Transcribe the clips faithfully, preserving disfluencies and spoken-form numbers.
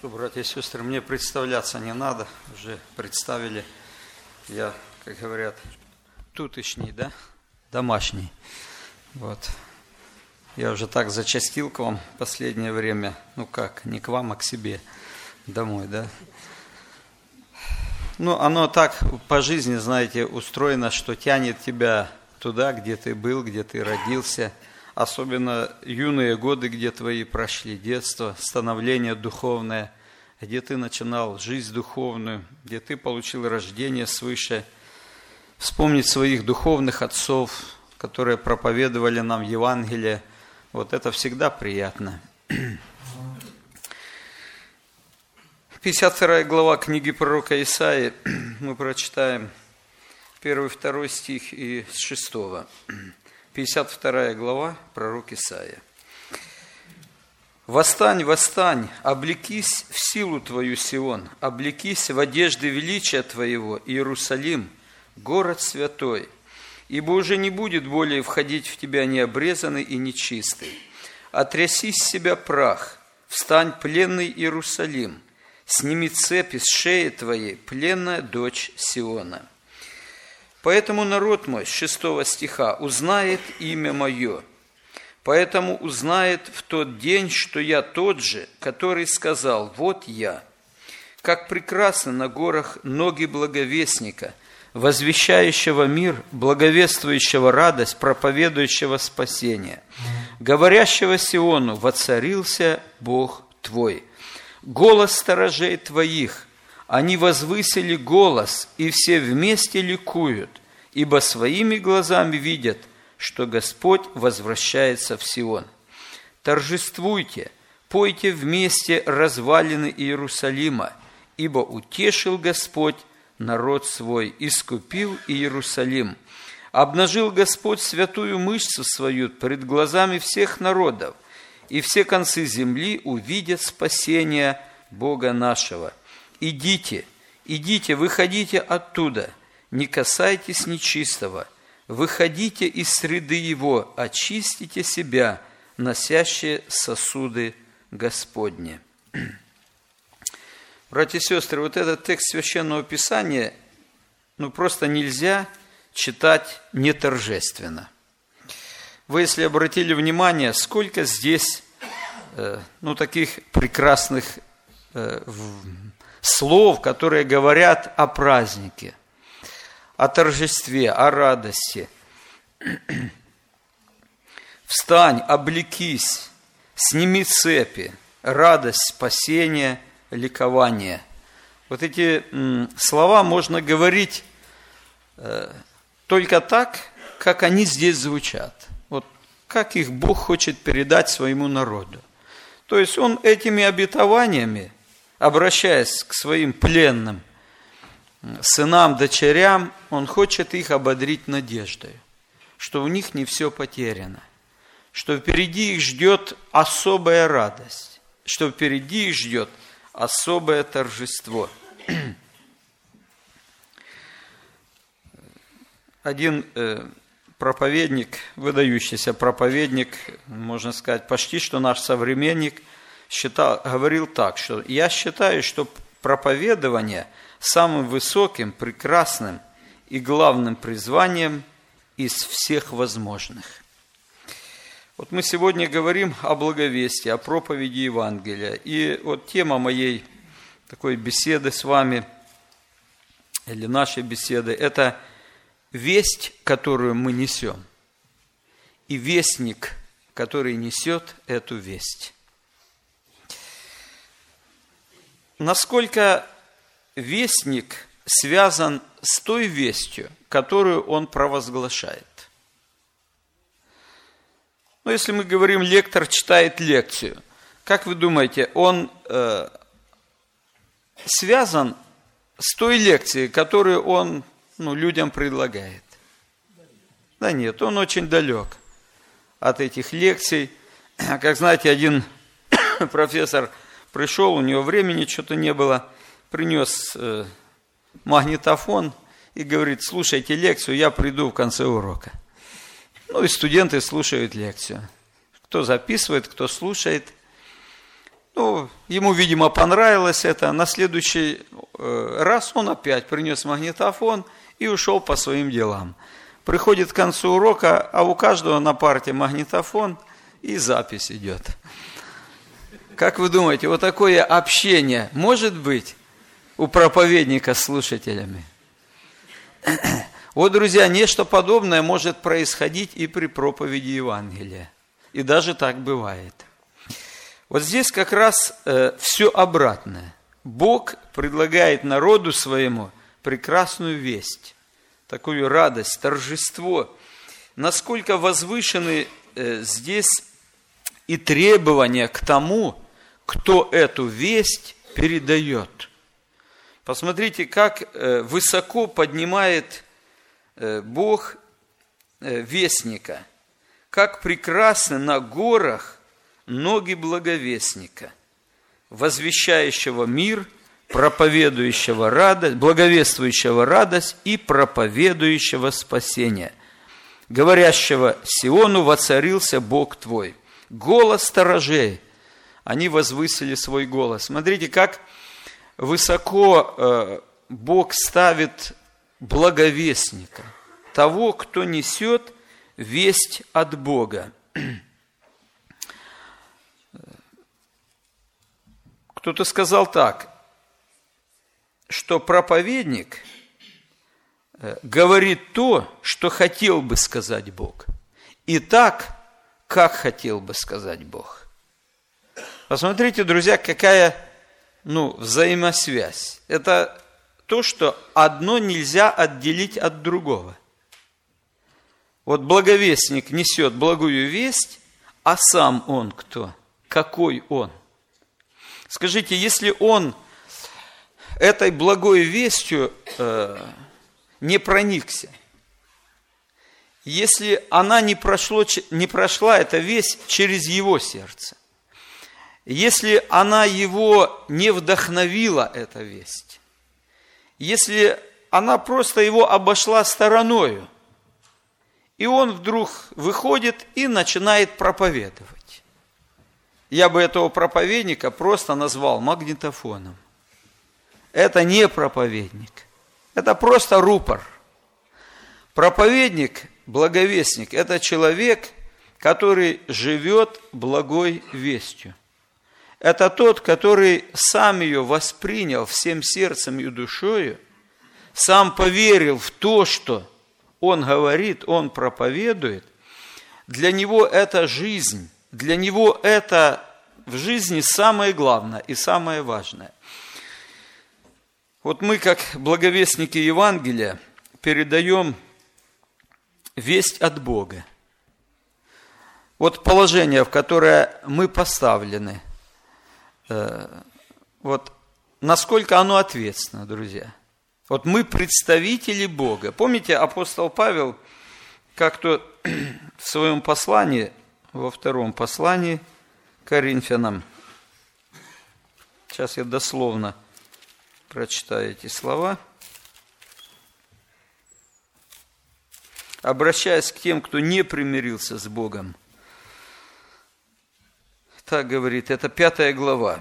Что, братья и сестры, мне представляться не надо, уже представили. Я, как говорят, тутышний, да, домашний. Вот. Я уже так зачастил к вам в последнее время. Ну как, не к вам, а к себе домой, да. Ну, оно так по жизни, знаете, устроено, что тянет тебя туда, где ты был, где ты родился. Особенно юные годы, где твои прошли, детство, становление духовное, где ты начинал жизнь духовную, где ты получил рождение свыше. Вспомнить своих духовных отцов, которые проповедовали нам Евангелие, вот это всегда приятно. пятьдесят вторая глава книги пророка Исаии, мы прочитаем первый, второй стих и с шестого. пятьдесят вторая глава, пророк Исаия. «Восстань, восстань, облекись в силу твою, Сион, облекись в одежды величия твоего, Иерусалим, город святой, ибо уже не будет более входить в тебя необрезанный и нечистый. Отряси с себя прах, встань, пленный Иерусалим, сними цепи с шеи твоей, пленная дочь Сиона. Поэтому народ мой, с шестого стиха, узнает имя мое, поэтому узнает в тот день, что я тот же, который сказал: вот я. Как прекрасно на горах ноги благовестника, возвещающего мир, благовествующего радость, проповедующего спасение, говорящего Сиону: воцарился Бог твой. Голос сторожей твоих, они возвысили голос, и все вместе ликуют, ибо своими глазами видят, что Господь возвращается в Сион. Торжествуйте, пойте вместе развалины Иерусалима, ибо утешил Господь народ свой, искупил Иерусалим. Обнажил Господь святую мышцу свою пред глазами всех народов, и все концы земли увидят спасение Бога нашего. Идите, идите, выходите оттуда, не касайтесь нечистого, выходите из среды его, очистите себя, носящие сосуды Господни». Братья и сестры, вот этот текст Священного Писания, ну, просто нельзя читать неторжественно. Вы, если обратили внимание, сколько здесь, э, ну, таких прекрасных э, в, слов, которые говорят о празднике, о торжестве, о радости. «Встань, облекись, сними цепи, радость, спасение, ликование». Вот эти м, слова можно говорить э, только так, как они здесь звучат. Вот как их Бог хочет передать своему народу. То есть Он этими обетованиями, обращаясь к своим пленным сынам, дочерям, Он хочет их ободрить надеждой, что у них не все потеряно, что впереди их ждет особая радость, что впереди их ждет особое торжество. Один э, проповедник, выдающийся проповедник, можно сказать, почти что наш современник, считал, говорил так, что я считаю, что проповедование самым высоким, прекрасным и главным призванием из всех возможных. Вот мы сегодня говорим о благовестии, о проповеди Евангелия. И вот тема моей такой беседы с вами, или нашей беседы, это весть, которую мы несем, и вестник, который несет эту весть. Насколько вестник связан с той вестью, которую он провозглашает? Ну, если мы говорим, лектор читает лекцию, как вы думаете, он э, связан с той лекцией, которую он ну, людям предлагает? Да нет, он очень далек от этих лекций. Как знаете, один профессор пришел, у него времени что-то не было, принес э, магнитофон и говорит: слушайте лекцию, я приду в конце урока. Ну и студенты слушают лекцию. Кто записывает, кто слушает. Ну, ему, видимо, понравилось это. На следующий раз он опять принес магнитофон и ушел по своим делам. Приходит к концу урока, а у каждого на парте магнитофон и запись идет. Как вы думаете, вот такое общение может быть у проповедника с слушателями? Вот, друзья, нечто подобное может происходить и при проповеди Евангелия. И даже так бывает. Вот здесь как раз э, все обратное. Бог предлагает народу своему прекрасную весть, такую радость, торжество. Насколько возвышены э, здесь и требования к тому, кто эту весть передает. Посмотрите, как э, высоко поднимает э, Бог э, вестника, как прекрасны на горах ноги благовестника, возвещающего мир, проповедующего радость, благовествующего радость и проповедующего спасение, говорящего Сиону: воцарился Бог твой. Голос сторожей, они возвысили свой голос. Смотрите, как высоко э, Бог ставит благовестника, того, кто несет весть от Бога. Кто-то сказал так, что проповедник говорит то, что хотел бы сказать Бог, и так, как хотел бы сказать Бог. Посмотрите, друзья, какая ну, взаимосвязь. Это то, что одно нельзя отделить от другого. Вот благовестник несет благую весть, а сам он кто? Какой он? Скажите, если он этой благой вестью э, не проникся, если она не, прошло, не прошла, эта весть, через его сердце, если она его не вдохновила, эта весть, если она просто его обошла стороною, и он вдруг выходит и начинает проповедовать. Я бы этого проповедника просто назвал магнитофоном. Это не проповедник. Это просто рупор. Проповедник, благовестник – это человек, который живет благой вестью. Это тот, который сам ее воспринял всем сердцем и душою, сам поверил в то, что он говорит, он проповедует. Для него это жизнь. Для него это в жизни самое главное и самое важное. Вот мы, как благовестники Евангелия, передаем весть от Бога. Вот положение, в которое мы поставлены, вот насколько оно ответственно, друзья. Вот мы представители Бога. Помните, апостол Павел как-то в своем послании, во втором послании к Коринфянам. Сейчас я дословно прочитаю эти слова. Обращаясь к тем, кто не примирился с Богом. Так говорит, это пятая глава.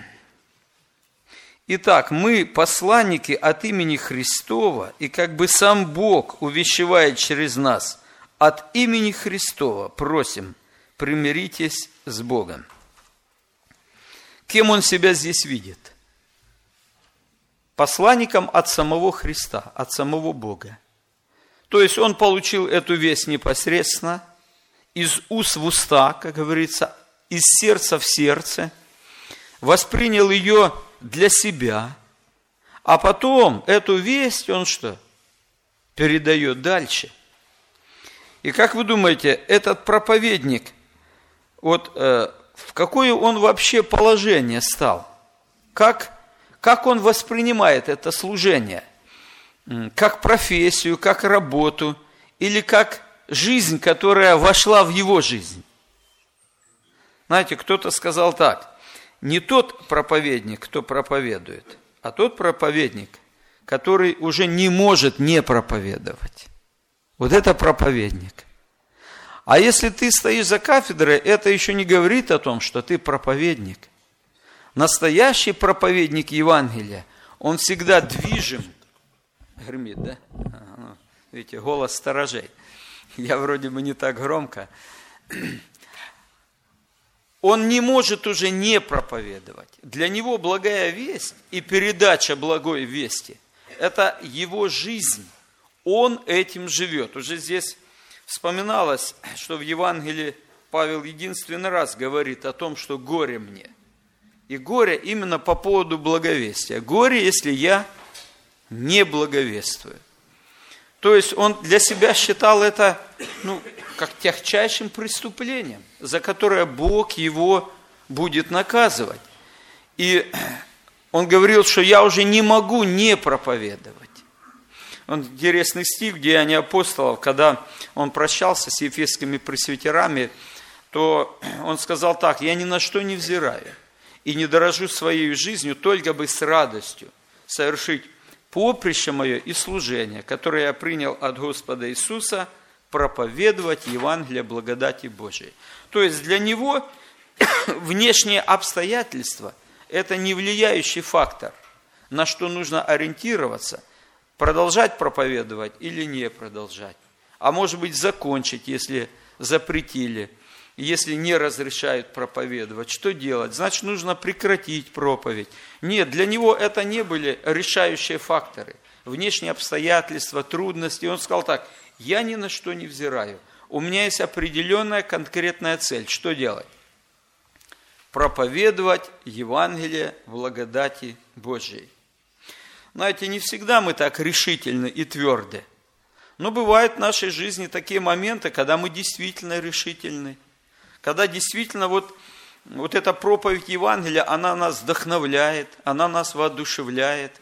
Итак, мы посланники от имени Христова, и как бы сам Бог увещевает через нас, от имени Христова просим, примиритесь с Богом. Кем он себя здесь видит? Посланником от самого Христа, от самого Бога. То есть он получил эту весть непосредственно, из уст в уста, как говорится, из сердца в сердце, воспринял ее для себя, а потом эту весть он что? Передает дальше. И как вы думаете, этот проповедник, вот э, в какое он вообще положение стал? Как, как он воспринимает это служение? Как профессию, как работу или как жизнь, которая вошла в его жизнь? Знаете, кто-то сказал так, не тот проповедник, кто проповедует, а тот проповедник, который уже не может не проповедовать. Вот это проповедник. А если ты стоишь за кафедрой, это еще не говорит о том, что ты проповедник. Настоящий проповедник Евангелия, он всегда движим. Гремит, да? А, ну, видите, голос сторожей. Я вроде бы не так громко. Он не может уже не проповедовать. Для него благая весть и передача благой вести – это его жизнь. Он этим живет. Уже здесь вспоминалось, что в Евангелии Павел единственный раз говорит о том, что горе мне. И горе именно по поводу благовестия. Горе, если я не благовествую. То есть он для себя считал это, ну, как тягчайшим преступлением, за которое Бог его будет наказывать. И он говорил, что я уже не могу не проповедовать. Он, интересный стих в Деяниях апостолов, когда он прощался с ефесскими пресвитерами, то он сказал так: «Я ни на что не взираю и не дорожу своей жизнью, только бы с радостью совершить поприще мое и служение, которое я принял от Господа Иисуса, проповедовать Евангелие благодати Божией». То есть для него внешние обстоятельства – это не влияющий фактор, на что нужно ориентироваться, продолжать проповедовать или не продолжать. А может быть закончить, если запретили, если не разрешают проповедовать. Что делать? Значит, нужно прекратить проповедь. Нет, для него это не были решающие факторы. Внешние обстоятельства, трудности. И он сказал так: я ни на что не взираю. У меня есть определенная конкретная цель. Что делать? Проповедовать Евангелие благодати Божией. Знаете, не всегда мы так решительны и тверды. Но бывают в нашей жизни такие моменты, когда мы действительно решительны. Когда действительно вот, вот эта проповедь Евангелия, она нас вдохновляет, она нас воодушевляет.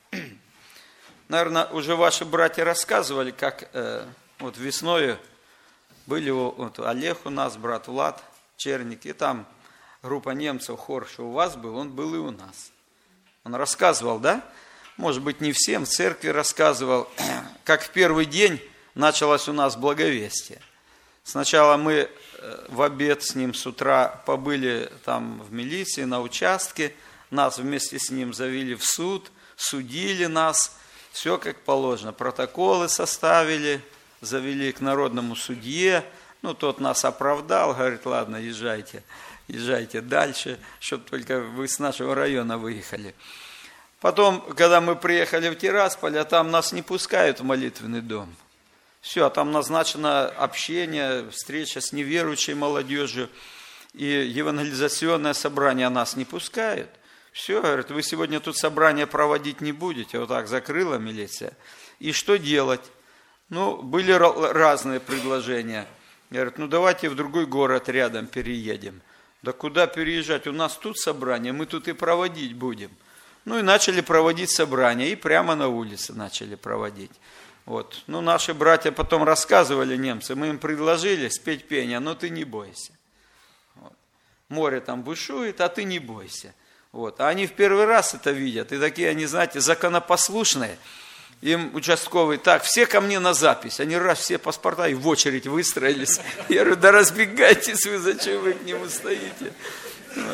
Наверное, уже ваши братья рассказывали, как э, вот весною были вот, Олег у нас, брат Влад Черник, и там группа немцев, хор, что у вас был, он был и у нас. Он рассказывал, да? Может быть, не всем, в церкви рассказывал, как в первый день началось у нас благовестие. Сначала мы в обед с ним с утра побыли там в милиции, на участке, нас вместе с ним завели в суд, судили нас, все как положено, протоколы составили, завели к народному судье, ну, тот нас оправдал, говорит: ладно, езжайте, езжайте дальше, чтобы только вы с нашего района выехали. Потом, когда мы приехали в Тирасполь, а там нас не пускают в молитвенный дом. Все, там назначено общение, встреча с неверующей молодежью, и евангелизационное собрание нас не пускают. Все, говорит, вы сегодня тут собрание проводить не будете. Вот так закрыла милиция. И что делать? Ну, были разные предложения. Говорят, ну давайте в другой город рядом переедем. Да куда переезжать? У нас тут собрание, мы тут и проводить будем. Ну и начали проводить собрание, и прямо на улице начали проводить. Вот. Ну, наши братья потом рассказывали, немцы, мы им предложили спеть пение, но ты не бойся. Вот. Море там бушует, а ты не бойся. Вот. А они в первый раз это видят, и такие они, знаете, законопослушные. Им участковый: так, все ко мне на запись. Они раз, все паспорта и в очередь выстроились. Я говорю: да разбегайтесь вы, зачем вы к нему стоите? Вот.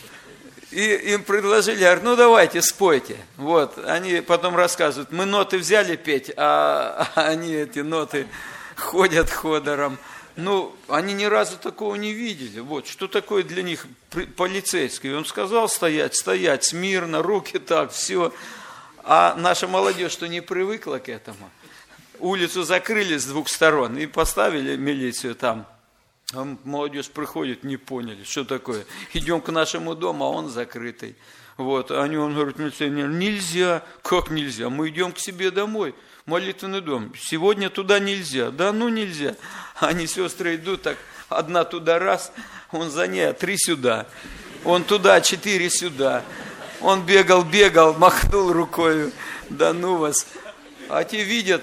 И им предложили, говорят, ну давайте, спойте. Вот, они потом рассказывают, мы ноты взяли петь, а они эти ноты ходят ходором. Ну, они ни разу такого не видели. Вот, что такое для них полицейский? Он сказал стоять, стоять, смирно, руки так, все. А наша молодежь, что не привыкла к этому, улицу закрыли с двух сторон и поставили милицию там. А молодежь приходит, не поняли, что такое. Идем к нашему дому, а он закрытый. Вот, они, он говорит, милиционер, нельзя. Как нельзя? Мы идем к себе домой, молитвенный дом. Сегодня туда нельзя. Да ну нельзя. Они, сестры, идут так, одна туда раз, он за ней, три сюда. Он туда, четыре сюда. Он бегал, бегал, махнул рукой. Да ну вас. А те видят,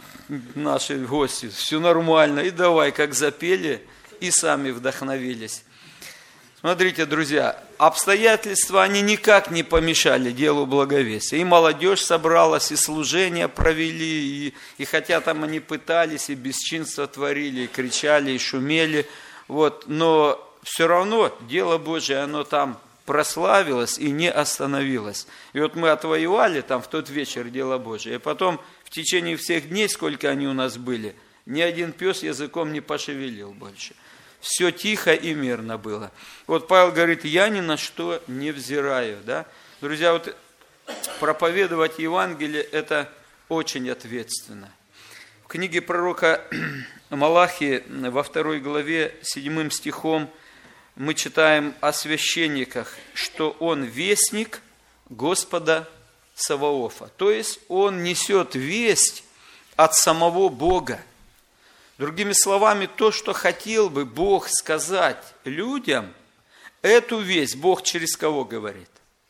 наши гости, все нормально. И давай, как запели, и сами вдохновились. Смотрите, друзья, обстоятельства, они никак не помешали делу благовестия. И молодежь собралась, и служение провели, и, и хотя там они пытались, и бесчинство творили, и кричали, и шумели, вот, но все равно дело Божие, оно там прославилась и не остановилась. И вот мы отвоевали там в тот вечер дело Божие, и потом в течение всех дней, сколько они у нас были, ни один пес языком не пошевелил больше. Все тихо и мирно было. Вот Павел говорит, я ни на что не взираю. Да? Друзья, вот проповедовать Евангелие – это очень ответственно. В книге пророка Малахии во второй главе седьмым стихом мы читаем о священниках, что он вестник Господа Саваофа. То есть он несет весть от самого Бога. Другими словами, то, что хотел бы Бог сказать людям, эту весть Бог через кого говорит?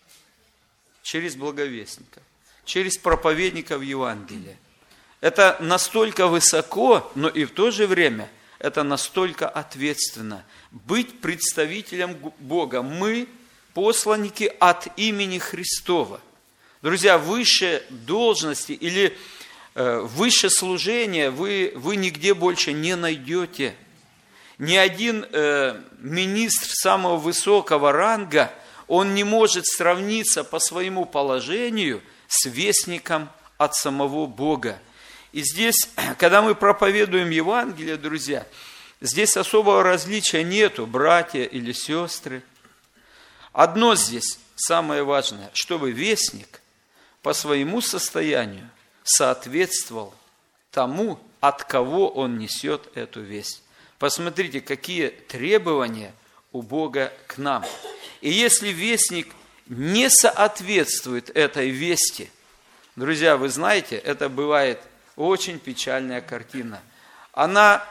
Через благовестников, через проповедников Евангелия. Это настолько высоко, но и в то же время это настолько ответственно. Быть представителем Бога. Мы посланники от имени Христова. Друзья, выше должности или э, выше служения вы, вы нигде больше не найдете. Ни один э, министр самого высокого ранга, он не может сравниться по своему положению с вестником от самого Бога. И здесь, когда мы проповедуем Евангелие, друзья, здесь особого различия нету, братья или сестры. Одно здесь самое важное, чтобы вестник по своему состоянию соответствовал тому, от кого он несет эту весть. Посмотрите, какие требования у Бога к нам. И если вестник не соответствует этой вести, друзья, вы знаете, это бывает очень печальная картина. Она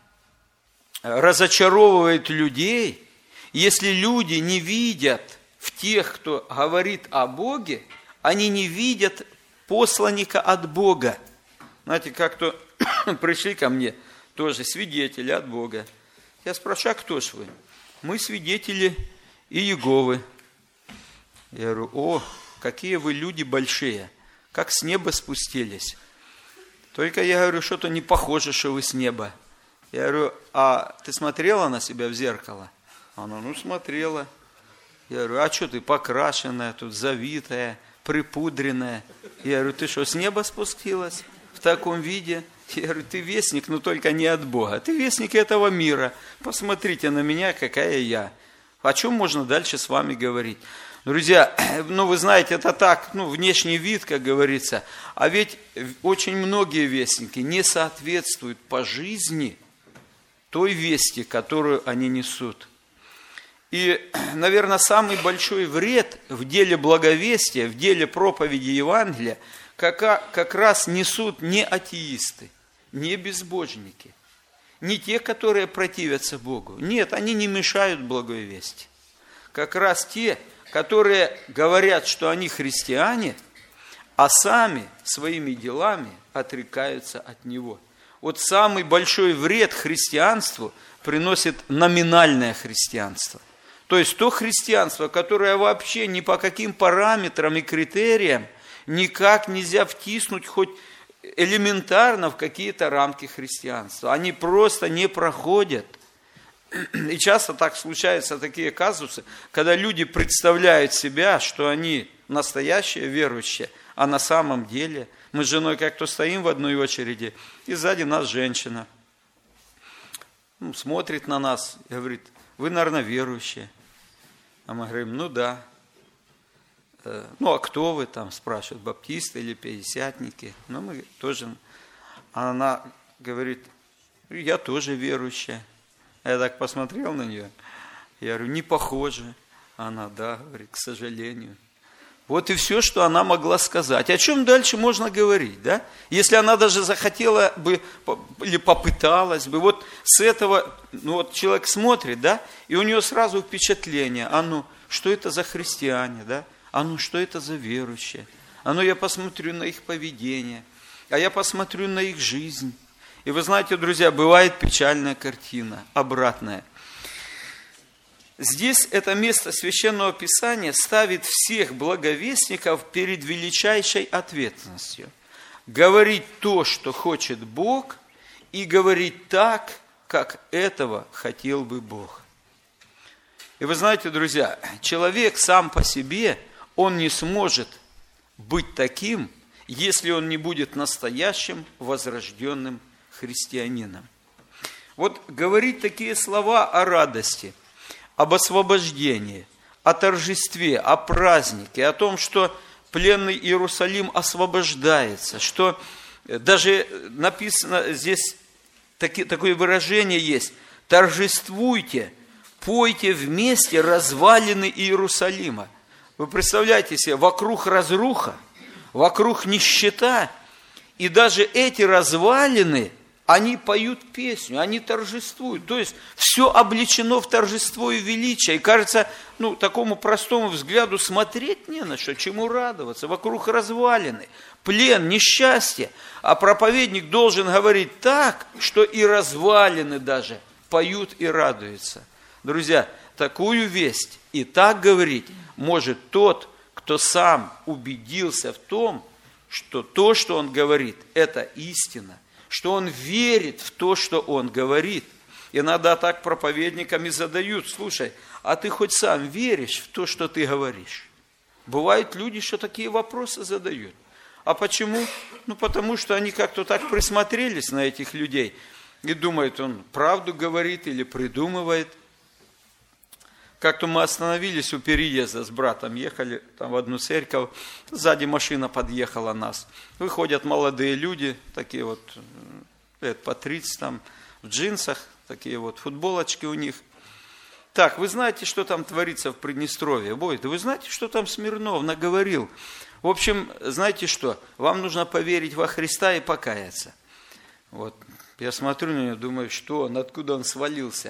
разочаровывает людей, если люди не видят в тех, кто говорит о Боге, они не видят посланника от Бога. Знаете, как-то пришли ко мне тоже свидетели от Бога. Я спрашиваю, а кто ж вы? Мы свидетели Иеговы. Я говорю, о, какие вы люди большие, как с неба спустились. Только я говорю, что-то не похоже, что вы с неба. Я говорю, а ты смотрела на себя в зеркало? Она, ну, смотрела. Я говорю, а что ты покрашенная, тут завитая, припудренная? Я говорю, ты что, с неба спустилась в таком виде? Я говорю, ты вестник, но только не от Бога. Ты вестник этого мира. Посмотрите на меня, какая я. О чем можно дальше с вами говорить? Друзья, ну вы знаете, это так, ну внешний вид, как говорится. А ведь очень многие вестники не соответствуют по жизни той вести, которую они несут. И, наверное, самый большой вред в деле благовестия, в деле проповеди Евангелия, как, как раз несут не атеисты, не безбожники, не те, которые противятся Богу. Нет, они не мешают благой вести. Как раз те, которые говорят, что они христиане, а сами своими делами отрекаются от Него. Вот самый большой вред христианству приносит номинальное христианство. То есть то христианство, которое вообще ни по каким параметрам и критериям никак нельзя втиснуть хоть элементарно в какие-то рамки христианства. Они просто не проходят. И часто так случаются такие казусы, когда люди представляют себя, что они настоящие верующие, а на самом деле мы с женой как-то стоим в одной очереди, и сзади нас женщина. Ну, смотрит на нас и говорит, вы, наверное, верующие. А мы говорим, ну да. Ну, а кто вы там, спрашивают, баптисты или пятидесятники? Ну, мы тоже. А она говорит, я тоже верующая. Я так посмотрел на нее, я говорю, не похоже. Она, да, говорит, к сожалению. Вот и все, что она могла сказать. О чем дальше можно говорить, да? Если она даже захотела бы, или попыталась бы, вот с этого, ну вот человек смотрит, да, и у него сразу впечатление, а ну, что это за христиане, да? А ну, что это за верующие? А ну, я посмотрю на их поведение, а я посмотрю на их жизнь. И вы знаете, друзья, бывает печальная картина, обратная. Здесь это место Священного Писания ставит всех благовестников перед величайшей ответственностью. Говорить то, что хочет Бог, и говорить так, как этого хотел бы Бог. И вы знаете, друзья, человек сам по себе, он не сможет быть таким, если он не будет настоящим возрожденным христианином. Вот говорить такие слова о радости, об освобождении, о торжестве, о празднике, о том, что пленный Иерусалим освобождается, что даже написано здесь, таки, такое выражение есть: торжествуйте, пойте вместе развалины Иерусалима. Вы представляете себе, вокруг разруха, вокруг нищета, и даже эти развалины, они поют песню, они торжествуют. То есть все облечено в торжество и величие. И кажется, ну, такому простому взгляду смотреть не на что, чему радоваться. Вокруг развалины, плен, несчастье. А проповедник должен говорить так, что и развалины даже поют и радуются. Друзья, такую весть и так говорить может тот, кто сам убедился в том, что то, что он говорит, это истина, что он верит в то, что он говорит. Иногда так проповедникам и задают: слушай, а ты хоть сам веришь в то, что ты говоришь? Бывают люди, что такие вопросы задают. А почему? Ну, потому что они как-то так присмотрелись на этих людей и думают, он правду говорит или придумывает. Как-то мы остановились у переезда с братом, ехали там в одну церковь, сзади машина подъехала нас. Выходят молодые люди, такие вот, лет по тридцать, там, в джинсах, такие вот футболочки у них. Так, вы знаете, что там творится в Приднестровье? Бойт, вы знаете, что там Смирнов наговорил? В общем, знаете что, вам нужно поверить во Христа и покаяться. Вот, я смотрю на него, думаю, что он, откуда он свалился?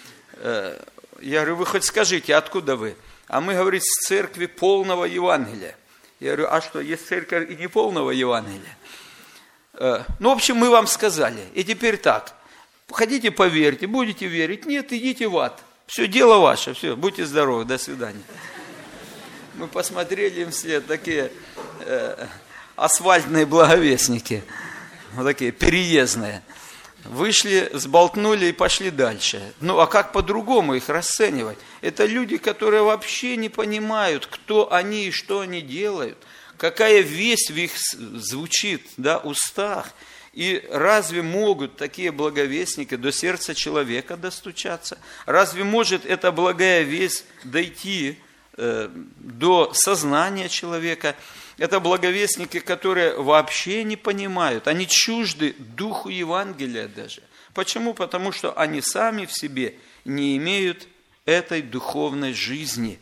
Я говорю, вы хоть скажите, откуда вы? А мы, говорит, с церкви полного Евангелия. Я говорю, а что, есть церковь и не полного Евангелия? Ну, в общем, мы вам сказали. И теперь так, хотите поверьте, будете верить, нет, идите в ад. Все, дело ваше, все, будьте здоровы, до свидания. Мы посмотрели им вслед, такие э, асфальтные благовестники, вот такие переездные. Вышли, сболтнули и пошли дальше. Ну, а как по-другому их расценивать? Это люди, которые вообще не понимают, кто они и что они делают, какая весть в их звучит, да, устах. И разве могут такие благовестники до сердца человека достучаться? Разве может эта благая весть дойти э, до сознания человека? Это благовестники, которые вообще не понимают, они чужды духу Евангелия даже. Почему? Потому что они сами в себе не имеют этой духовной жизни.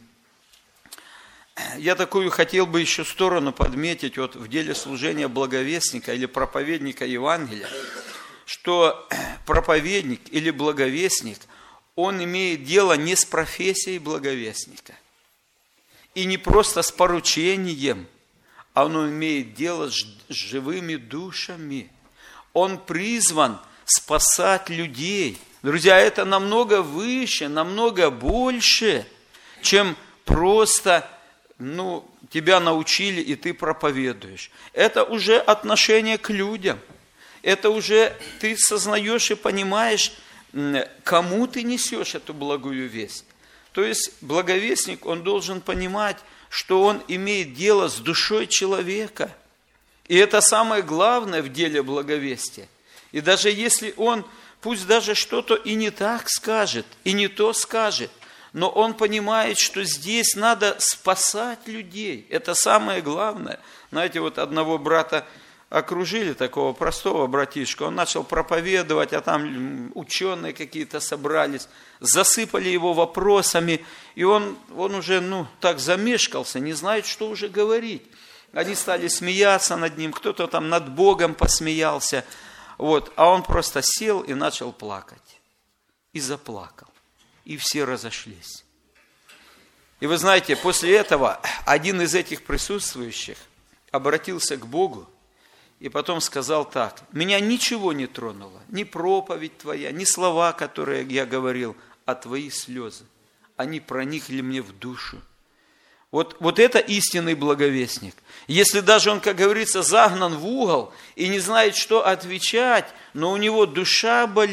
Я такую хотел бы еще сторону подметить вот в деле служения благовестника или проповедника Евангелия, что проповедник или благовестник, он имеет дело не с профессией благовестника и не просто с поручением, а он имеет дело с живыми душами. Он призван спасать людей. Друзья, это намного выше, намного больше, чем просто, ну, тебя научили, и ты проповедуешь. Это уже отношение к людям. Это уже ты сознаешь и понимаешь, кому ты несешь эту благую весть. То есть благовестник, он должен понимать, что он имеет дело с душой человека. И это самое главное в деле благовестия. И даже если он, пусть даже что-то и не так скажет, и не то скажет, но он понимает, что здесь надо спасать людей. Это самое главное. Знаете, вот одного брата окружили, такого простого братишку, он начал проповедовать, а там ученые какие-то собрались, засыпали его вопросами, и он, он уже, ну, так замешкался, не знает, что уже говорить. Они стали смеяться над ним, кто-то там над Богом посмеялся, вот, а он просто сел и начал плакать, и заплакал, и все разошлись. И вы знаете, после этого один из этих присутствующих обратился к Богу, и потом сказал так: меня ничего не тронуло, ни проповедь твоя, ни слова, которые я говорил, а твои слезы. Они проникли мне в душу. Вот, вот это истинный благовестник. Если даже он, как говорится, загнан в угол и не знает, что отвечать, но у него душа болит,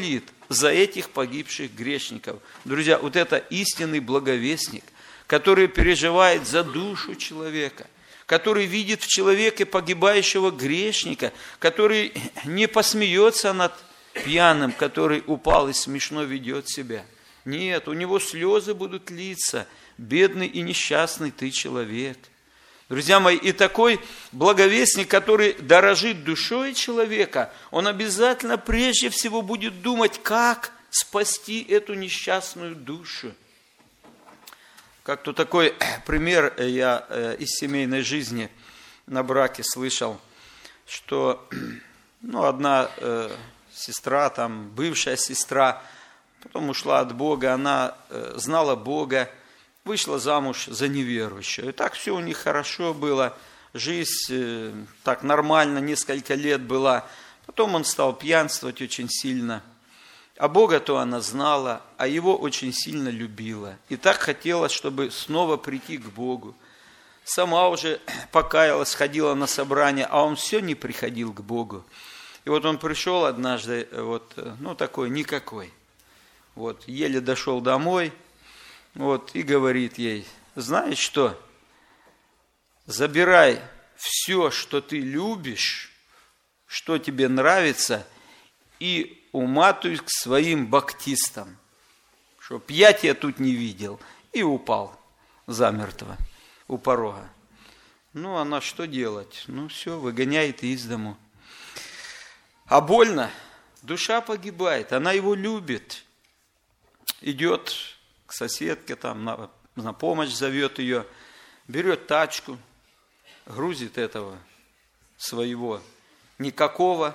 за этих погибших грешников. Друзья, вот это истинный благовестник, который переживает за душу человека, который видит в человеке погибающего грешника, который не посмеется над пьяным, который упал и смешно ведет себя. Нет, у него слезы будут литься. Бедный и несчастный ты человек. Друзья мои, и такой благовестник, который дорожит душой человека, он обязательно прежде всего будет думать, как спасти эту несчастную душу. Как-то такой пример я из семейной жизни на браке слышал, что ну, одна э, сестра, там, бывшая сестра, потом ушла от Бога, она э, знала Бога, вышла замуж за неверующую. И так все у них хорошо было, жизнь э, так нормально, несколько лет была. Потом он стал пьянствовать очень сильно. А Бога-то она знала, а его очень сильно любила. И так хотела, чтобы снова прийти к Богу. Сама уже покаялась, ходила на собрание, а он все не приходил к Богу. И вот он пришел однажды, вот, ну такой, никакой. Вот, еле дошел домой, вот, и говорит ей, знаешь что, забирай все, что ты любишь, что тебе нравится, и уматывай к своим баптистам, чтоб я тебя тут не видел. И упал замертво у порога. Ну, она что делать? Ну, все, выгоняет из дому. А больно, душа погибает, она его любит. Идет к соседке, там, на, на помощь зовет ее, берет тачку, грузит этого своего никакого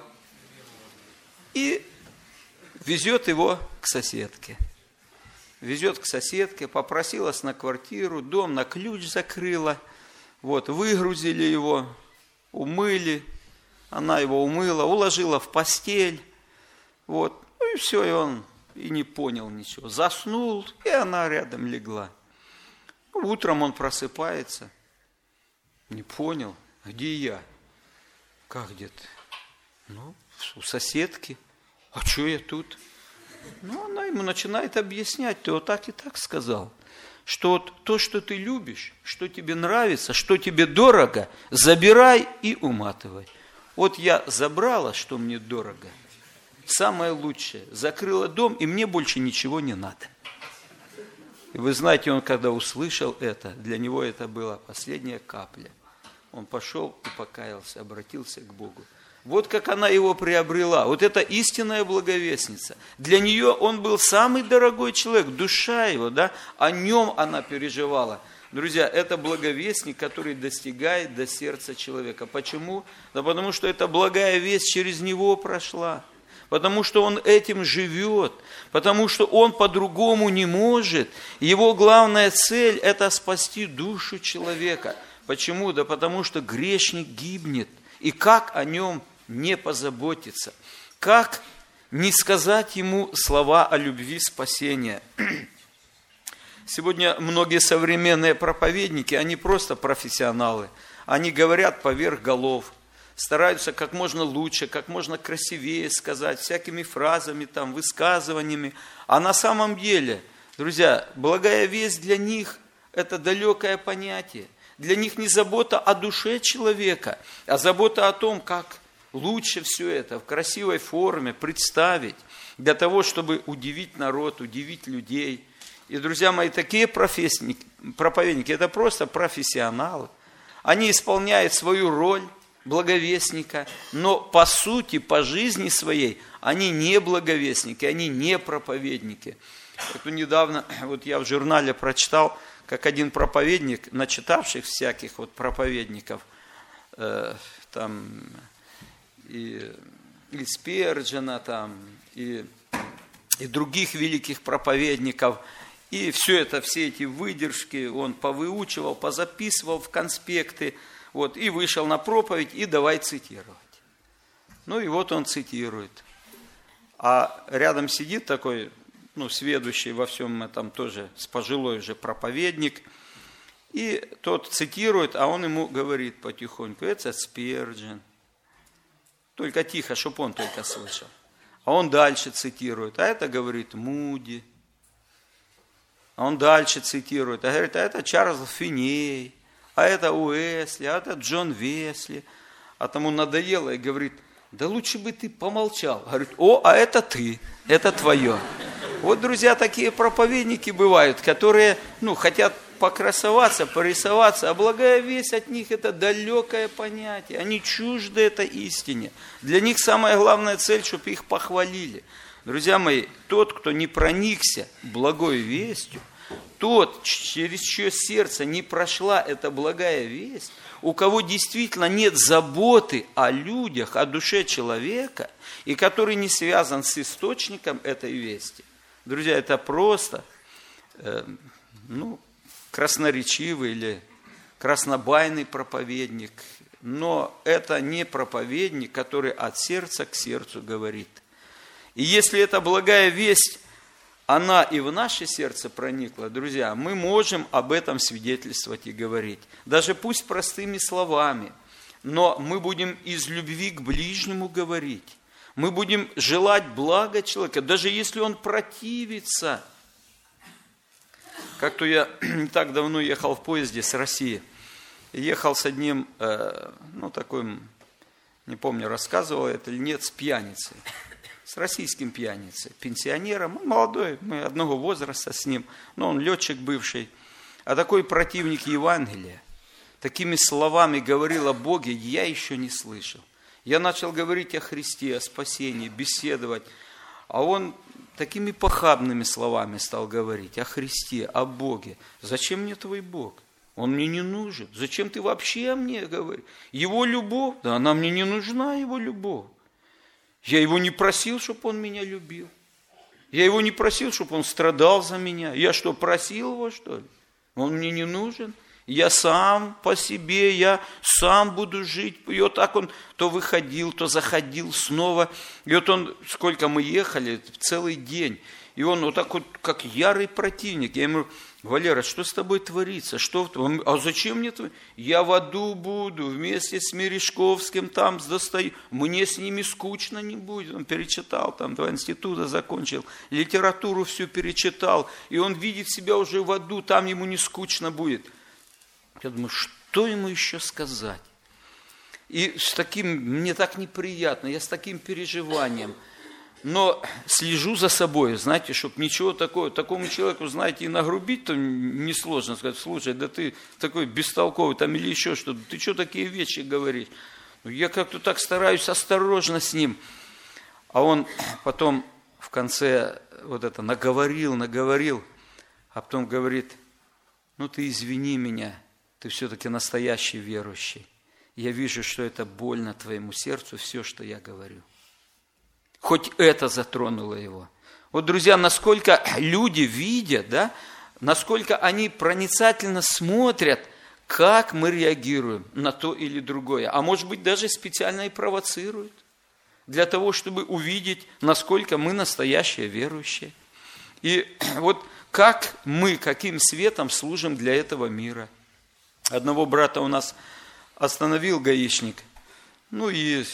и везет его к соседке. Везет к соседке, попросилась на квартиру, дом на ключ закрыла, вот, выгрузили его, умыли, она его умыла, уложила в постель, вот, ну и все, и он и не понял ничего. Заснул, и она рядом легла. Утром он просыпается, не понял, где я? Как где ты? Ну, у соседки. А что я тут? Ну, она ему начинает объяснять, ты вот так и так сказал, что вот то, что ты любишь, что тебе нравится, что тебе дорого, забирай и уматывай. Вот я забрала, что мне дорого, самое лучшее, закрыла дом, и мне больше ничего не надо. И вы знаете, он когда услышал это, для него это была последняя капля. Он пошел и покаялся, обратился к Богу. Вот как она его приобрела. Вот это истинная благовестница. Для нее он был самый дорогой человек, душа его, да, о нем она переживала. Друзья, это благовестник, который достигает до сердца человека. Почему? Да потому что эта благая весть через него прошла. Потому что он этим живет. Потому что он по-другому не может. Его главная цель – это спасти душу человека. Почему? Да потому что грешник гибнет. И как о нем не позаботиться? Как не сказать ему слова о любви спасения? Сегодня многие современные проповедники, они просто профессионалы. Они говорят поверх голов, стараются как можно лучше, как можно красивее сказать, всякими фразами, там, высказываниями. А на самом деле, друзья, благая весть для них – это далекое понятие. Для них не забота о душе человека, а забота о том, как лучше все это в красивой форме представить, для того, чтобы удивить народ, удивить людей. И, друзья мои, такие проповедники, это просто профессионалы. Они исполняют свою роль благовестника, но по сути, по жизни своей, они не благовестники, они не проповедники. Это недавно, вот я в журнале прочитал, как один проповедник, начитавших всяких вот проповедников, э, там, и, и Спирджена, там, и, и других великих проповедников, и все это, все эти выдержки он повыучивал, позаписывал в конспекты, вот, и вышел на проповедь, и давай цитировать. Ну и вот он цитирует. А рядом сидит такой, ну, сведущий во всем этом тоже, с пожилой уже проповедник, и тот цитирует, а он ему говорит потихоньку, это Спирджен. Только тихо, чтоб он только слышал. А он дальше цитирует, а это говорит Муди. А он дальше цитирует, а говорит, а это Чарльз Финей, а это Уэсли, а это Джон Весли. А тому надоело и говорит, да лучше бы ты помолчал. Говорит, о, а это ты, это твое. Вот, друзья, такие проповедники бывают, которые, ну, хотят покрасоваться, порисоваться, а благая весть от них это далекое понятие. Они чужды этой истине. Для них самая главная цель, чтобы их похвалили. Друзья мои, тот, кто не проникся благой вестью, тот, через чье сердце не прошла эта благая весть, у кого действительно нет заботы о людях, о душе человека, и который не связан с источником этой вести. Друзья, это просто э, ну, красноречивый или краснобайный проповедник, но это не проповедник, который от сердца к сердцу говорит. И если эта благая весть, она и в наше сердце проникла, друзья, мы можем об этом свидетельствовать и говорить. Даже пусть простыми словами, но мы будем из любви к ближнему говорить. Мы будем желать блага человека, даже если он противится. Как-то я не так давно ехал в поезде с России. Ехал с одним, ну такой, не помню, рассказывал это или нет, с пьяницей. С российским пьяницей, пенсионером, он молодой, мы одного возраста с ним, но он летчик бывший, а такой противник Евангелия, такими словами говорил о Боге, я еще не слышал. Я начал говорить о Христе, о спасении, беседовать, а он такими похабными словами стал говорить о Христе, о Боге. Зачем мне твой Бог? Он мне не нужен. Зачем ты вообще о мне говоришь? Его любовь, да она мне не нужна, его любовь. Я его не просил, чтобы он меня любил. Я его не просил, чтобы он страдал за меня. Я что, просил его, что ли? Он мне не нужен. Я сам по себе, я сам буду жить. И вот так он то выходил, то заходил снова. И вот он, сколько мы ехали, целый день. И он вот так вот, как ярый противник. Я ему говорю, Валера, что с тобой творится? Что? А зачем мне творится? Я в аду буду вместе с Мережковским, там с Достоевским. Мне с ними скучно не будет. Он перечитал, там два института закончил, литературу всю перечитал. И он видит себя уже в аду, там ему не скучно будет. Я думаю, что ему еще сказать? И с таким, мне так неприятно, я с таким переживанием. Но слежу за собой, знаете, чтобы ничего такого, такому человеку, знаете, и нагрубить-то несложно сказать, слушай, да ты такой бестолковый там или еще что-то, ты что такие вещи говоришь? Я как-то так стараюсь осторожно с ним. А он потом в конце вот это наговорил, наговорил, а потом говорит, ну ты извини меня, ты все-таки настоящий верующий. Я вижу, что это больно твоему сердцу, все, что я говорю. Хоть это затронуло его. Вот, друзья, насколько люди видят, да, насколько они проницательно смотрят, как мы реагируем на то или другое. А может быть, даже специально и провоцируют. Для того, чтобы увидеть, насколько мы настоящие верующие. И вот как мы, каким светом служим для этого мира. Одного брата у нас остановил гаишник. Ну и...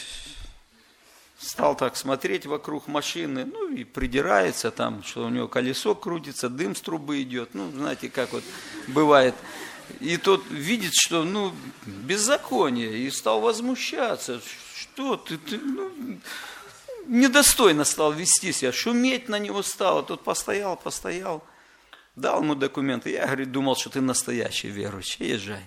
Стал так смотреть вокруг машины, ну и придирается там, что у него колесо крутится, дым с трубы идет, ну, знаете, как вот бывает. И тот видит, что, ну, беззаконие, и стал возмущаться. Что ты, ты ну, недостойно стал вести себя, шуметь на него стал. А тот постоял, постоял, дал ему документы. Я, говорит, думал, что ты настоящий верующий, езжай.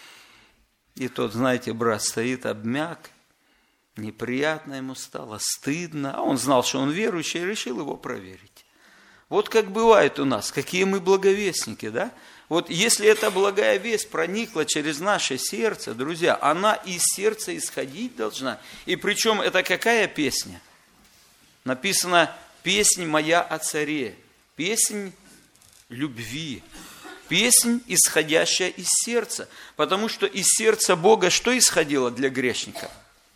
И тот, знаете, брат стоит, обмяк. Неприятно ему стало, стыдно. А он знал, что он верующий, и решил его проверить. Вот как бывает у нас, какие мы благовестники, да? Вот если эта благая весть проникла через наше сердце, друзья, она из сердца исходить должна. И причем это какая песня? Написано «Песнь моя о царе», песнь любви, песнь, исходящая из сердца. Потому что из сердца Бога что исходило для грешника?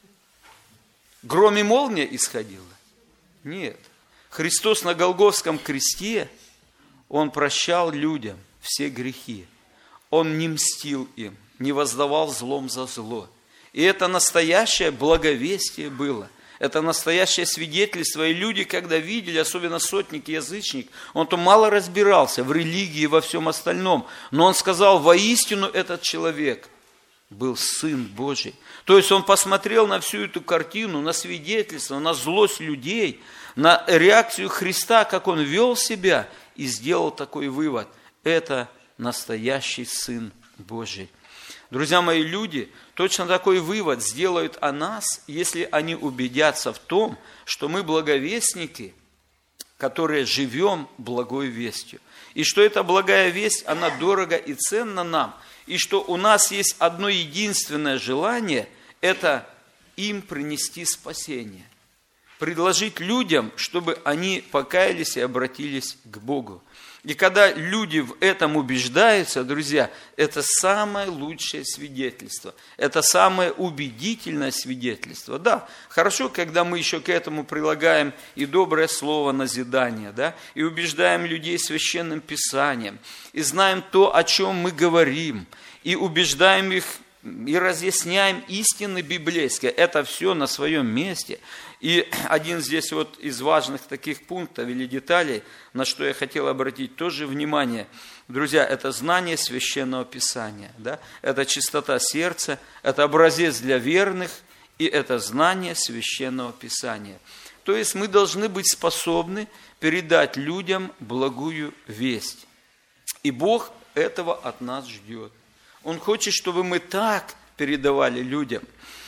Гром и молния исходила? Нет. Христос на Голгофском кресте, Он прощал людям все грехи. Он не мстил им, не воздавал злом за зло. И это настоящее благовестие было. Это настоящее свидетельство. И люди, когда видели, особенно сотник и язычник, он то мало разбирался в религии и во всем остальном. Но он сказал, воистину этот человек был Сын Божий. То есть он посмотрел на всю эту картину, на свидетельство, на злость людей, на реакцию Христа, как он вел себя, и сделал такой вывод. Это настоящий Сын Божий. Друзья мои, люди точно такой вывод сделают о нас, если они убедятся в том, что мы благовестники, которые живем благой вестью. И что эта благая весть, она дорого и ценна нам. И что у нас есть одно единственное желание, это им принести спасение. Предложить людям, чтобы они покаялись и обратились к Богу. И когда люди в этом убеждаются, друзья, это самое лучшее свидетельство. Это самое убедительное свидетельство. Да, хорошо, когда мы еще к этому прилагаем и доброе слово назидания, да, и убеждаем людей священным писанием, и знаем то, о чем мы говорим, и убеждаем их, и разъясняем истины библейские. Это все на своем месте. И один здесь вот из важных таких пунктов или деталей, на что я хотел обратить тоже внимание, друзья, это знание Священного Писания, да? Это чистота сердца, это образец для верных, и это знание Священного Писания. То есть мы должны быть способны передать людям благую весть. И Бог этого от нас ждет. Он хочет, чтобы мы так передавали людям.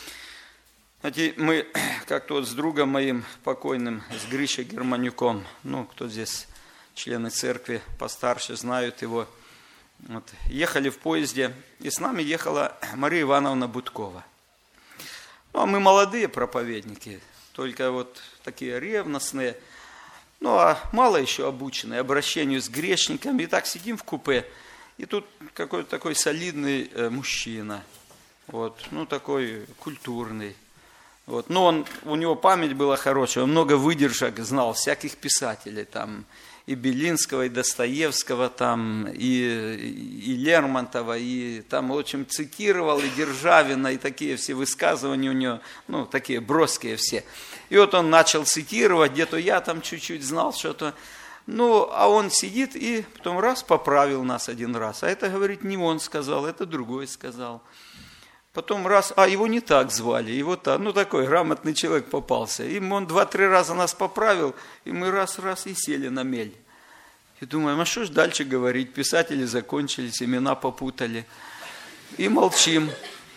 Знаете, мы как-то вот с другом моим покойным, с Гришей Германюком, ну, кто здесь члены церкви постарше знают его, вот, ехали в поезде, и с нами ехала Мария Ивановна Будкова. Ну, а мы молодые проповедники, только вот такие ревностные, ну, а мало еще обученные обращению с грешниками. И так сидим в купе, и тут какой-то такой солидный мужчина, вот, ну, такой культурный. Вот. Но он, у него память была хорошая, он много выдержек знал, всяких писателей, там, и Белинского, и Достоевского, там, и, и Лермонтова, и там, в общем, цитировал, и Державина, и такие все высказывания у него, ну, такие броские все. И вот он начал цитировать, где-то я там чуть-чуть знал что-то, ну, а он сидит и потом раз поправил нас один раз, а это, говорит, не он сказал, это другой сказал. Потом раз, а его не так звали, его так, ну такой грамотный человек попался. И он два-три раза нас поправил, и мы раз-раз и сели на мель. И думаем, а что ж дальше говорить? Писатели закончились, имена попутали. И молчим.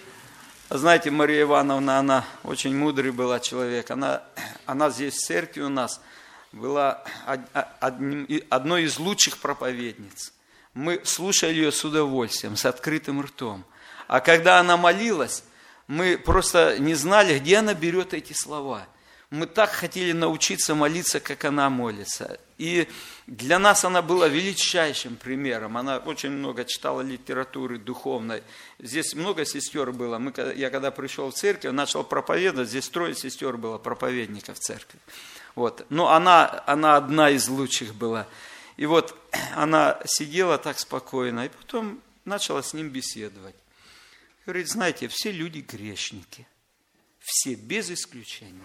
А знаете, Мария Ивановна, она очень мудрый была человек. Она, она здесь в церкви у нас была одним, одной из лучших проповедниц. Мы слушали ее с удовольствием, с открытым ртом. А когда она молилась, мы просто не знали, где она берет эти слова. Мы так хотели научиться молиться, как она молится. И для нас она была величайшим примером. Она очень много читала литературы духовной. Здесь много сестер было. Мы, я когда пришел в церковь, начал проповедовать, здесь трое сестер было, проповедников в церкви. Вот. Но она, она одна из лучших была. И вот она сидела так спокойно, и потом начала с ним беседовать. Говорит, знаете, все люди грешники, все без исключения.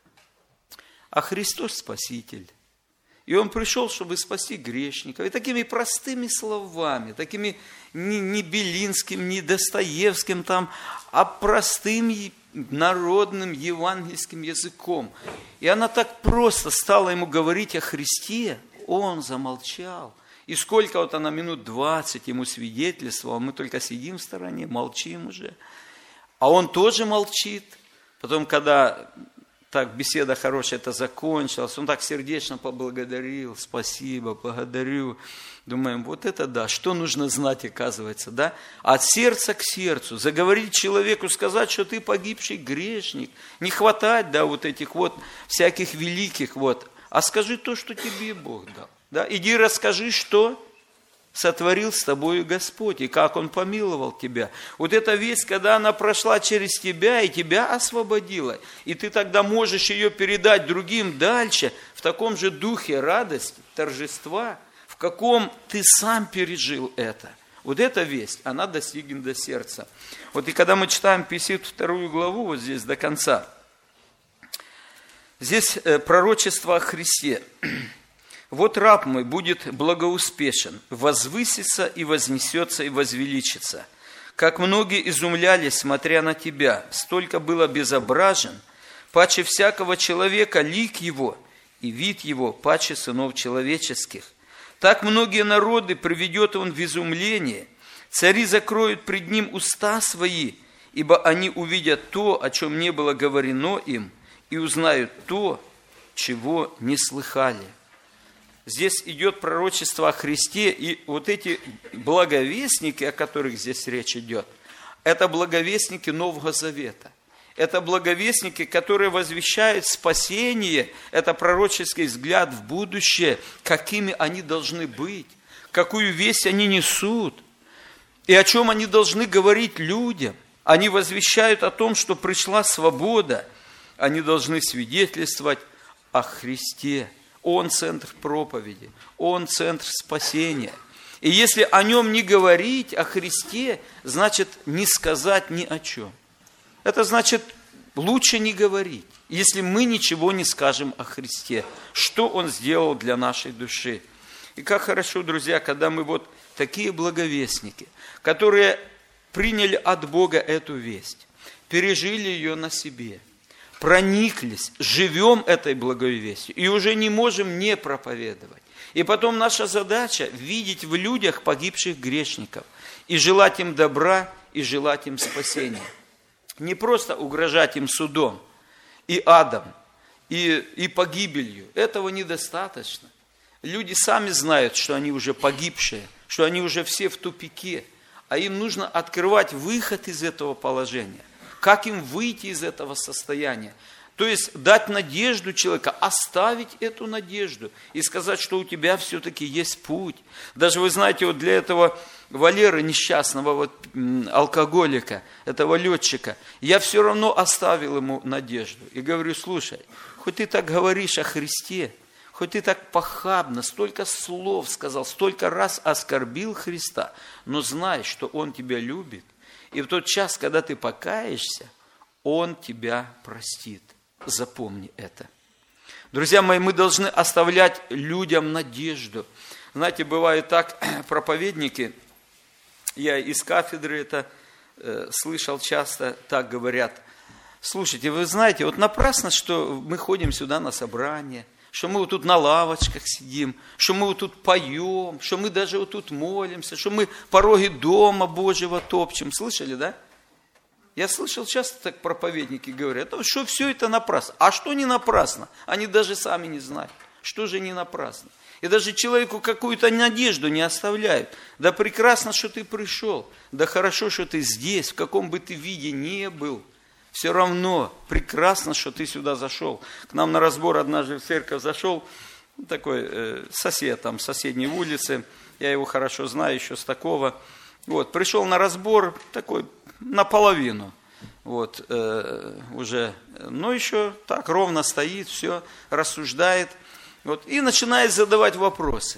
А Христос Спаситель. И Он пришел, чтобы спасти грешников. И такими простыми словами, такими не, не Белинским, не Достоевским, там, а простым народным евангельским языком. И она так просто стала ему говорить о Христе, он замолчал. И сколько вот она минут двадцать ему свидетельствовала, мы только сидим в стороне, молчим уже. А он тоже молчит. Потом, когда так беседа хорошая это закончилась, он так сердечно поблагодарил, спасибо, благодарю. Думаем, вот это да, что нужно знать, оказывается, да? От сердца к сердцу, заговорить человеку, сказать, что ты погибший грешник. Не хватать, да, вот этих вот всяких великих вот, а скажи то, что тебе Бог дал. Да? Иди расскажи, что сотворил с тобою Господь, и как Он помиловал тебя. Вот эта весть, когда она прошла через тебя, и тебя освободила, и ты тогда можешь ее передать другим дальше, в таком же духе радости, торжества, в каком ты сам пережил это. Вот эта весть, она достигнет до сердца. Вот и когда мы читаем пятьдесят вторую главу, вот здесь до конца, Здесь пророчество о Христе. «Вот раб мой будет благоуспешен, возвысится и вознесется и возвеличится. Как многие изумлялись, смотря на тебя, столько было безображен, паче всякого человека лик его, и вид его паче сынов человеческих. Так многие народы приведет он в изумление, цари закроют пред ним уста свои, ибо они увидят то, о чем не было говорено им, и узнают то, чего не слыхали». Здесь идет пророчество о Христе, и вот эти благовестники, о которых здесь речь идет, это благовестники Нового Завета. Это благовестники, которые возвещают спасение, это пророческий взгляд в будущее, какими они должны быть, какую весть они несут, и о чем они должны говорить людям. Они возвещают о том, что пришла свобода, они должны свидетельствовать о Христе. Он центр проповеди, Он центр спасения. И если о нем не говорить, о Христе, значит не сказать ни о чем. Это значит лучше не говорить, если мы ничего не скажем о Христе, что Он сделал для нашей души. И как хорошо, друзья, когда мы вот такие благовестники, которые приняли от Бога эту весть, пережили ее на себе, прониклись, живем этой благой вестью и уже не можем не проповедовать. И потом наша задача видеть в людях погибших грешников и желать им добра, и желать им спасения. Не просто угрожать им судом и адом, и, и погибелью. Этого недостаточно. Люди сами знают, что они уже погибшие, что они уже все в тупике, а им нужно открывать выход из этого положения. Как им выйти из этого состояния? То есть дать надежду человека, оставить эту надежду и сказать, что у тебя все-таки есть путь. Даже вы знаете, вот для этого Валеры несчастного, вот, алкоголика, этого летчика, я все равно оставил ему надежду. И говорю, слушай, хоть ты так говоришь о Христе, хоть ты так похабно, столько слов сказал, столько раз оскорбил Христа, но знай, что Он тебя любит. И в тот час, когда ты покаешься, Он тебя простит. Запомни это. Друзья мои, мы должны оставлять людям надежду. Знаете, бывает так, проповедники, я из кафедры это э, слышал часто, так говорят. Слушайте, вы знаете, вот напрасно, что мы ходим сюда на собрание, что мы вот тут на лавочках сидим, что мы вот тут поем, что мы даже вот тут молимся, что мы пороги дома Божьего топчем. Слышали, да? Я слышал, часто так проповедники говорят, что все это напрасно. А что не напрасно? Они даже сами не знают, что же не напрасно. И даже человеку какую-то надежду не оставляют. Да прекрасно, что ты пришел, да хорошо, что ты здесь, в каком бы ты виде ни был. Все равно прекрасно, что ты сюда зашел. К нам на разбор однажды в церковь зашел такой э, сосед там, с соседней улицы. Я его хорошо знаю еще с такого. Вот, пришел на разбор такой наполовину. Вот, э, уже, но еще так ровно стоит, все, рассуждает. Вот, и начинает задавать вопросы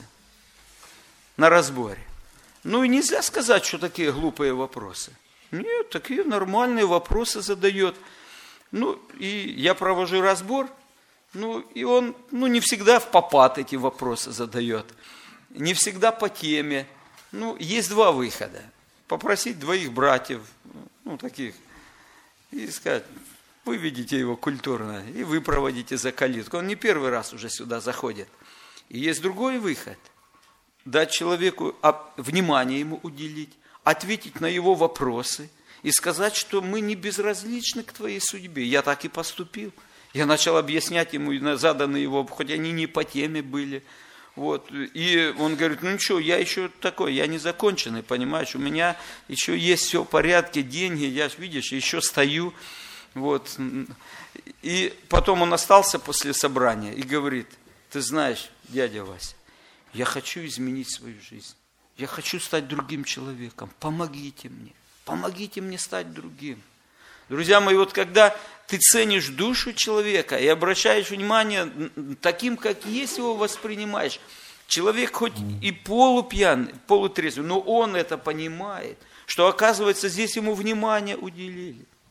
на разборе. Ну и нельзя сказать, что такие глупые вопросы. Нет, такие нормальные вопросы задает. Ну, и я провожу разбор, ну, и он, ну, не всегда в попад эти вопросы задает. Не всегда по теме. Ну, есть два выхода. Попросить двоих братьев, ну, таких, и сказать, выведите его культурно, и вы проводите за калитку. Он не первый раз уже сюда заходит. И есть другой выход. Дать человеку, внимание ему уделить, ответить на его вопросы и сказать, что мы не безразличны к твоей судьбе. Я так и поступил. Я начал объяснять ему заданные его, хоть они не по теме были. Вот. И он говорит, ну ничего, я еще такой, я не законченный, понимаешь, у меня еще есть все в порядке, деньги, я, видишь, еще стою. Вот. И потом он остался после собрания и говорит, ты знаешь, дядя Вася, я хочу изменить свою жизнь. Я хочу стать другим человеком. Помогите мне. Помогите мне стать другим. Друзья мои, вот когда ты ценишь душу человека и обращаешь внимание таким, как есть, его воспринимаешь, человек хоть и полупьян, полутрезвый, но он это понимает, что, оказывается, здесь ему внимание уделили.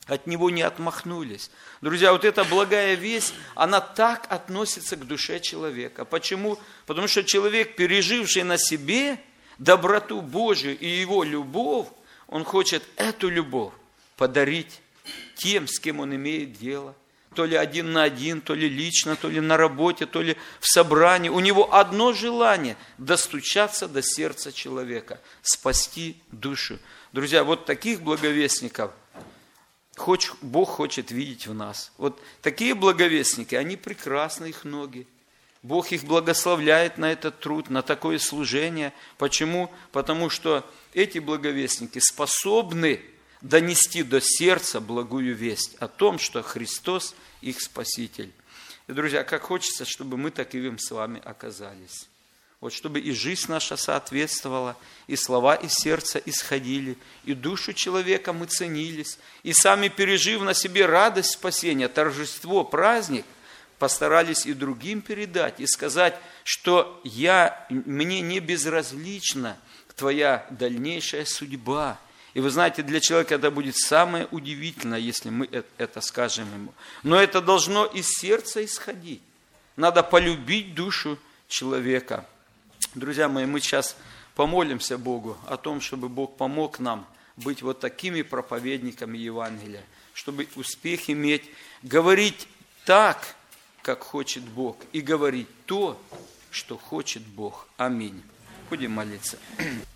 от него не отмахнулись. Друзья, вот эта благая весть, она так относится к душе человека. Почему? Потому что человек, переживший на себе доброту Божию и его любовь, он хочет эту любовь подарить тем, с кем он имеет дело. То ли один на один, то ли лично, то ли на работе, то ли в собрании. У него одно желание – достучаться до сердца человека, спасти душу. Друзья, вот таких благовестников Бог хочет видеть в нас. Вот такие благовестники, они прекрасны, их ноги. Бог их благословляет на этот труд, на такое служение. Почему? Потому что эти благовестники способны донести до сердца благую весть о том, что Христос их Спаситель. И, друзья, как хочется, чтобы мы таковым с вами оказались. Вот чтобы и жизнь наша соответствовала, и слова из сердца исходили, и душу человека мы ценились, и сами, пережив на себе радость спасения, торжество, праздник, постарались и другим передать, и сказать, что я, мне не безразлична твоя дальнейшая судьба. И вы знаете, для человека это будет самое удивительное, если мы это скажем ему. Но это должно из сердца исходить. Надо полюбить душу человека. Друзья мои, мы сейчас помолимся Богу о том, чтобы Бог помог нам быть вот такими проповедниками Евангелия, чтобы успех иметь, говорить так, как хочет Бог, и говорить то, что хочет Бог. Аминь. Будем молиться.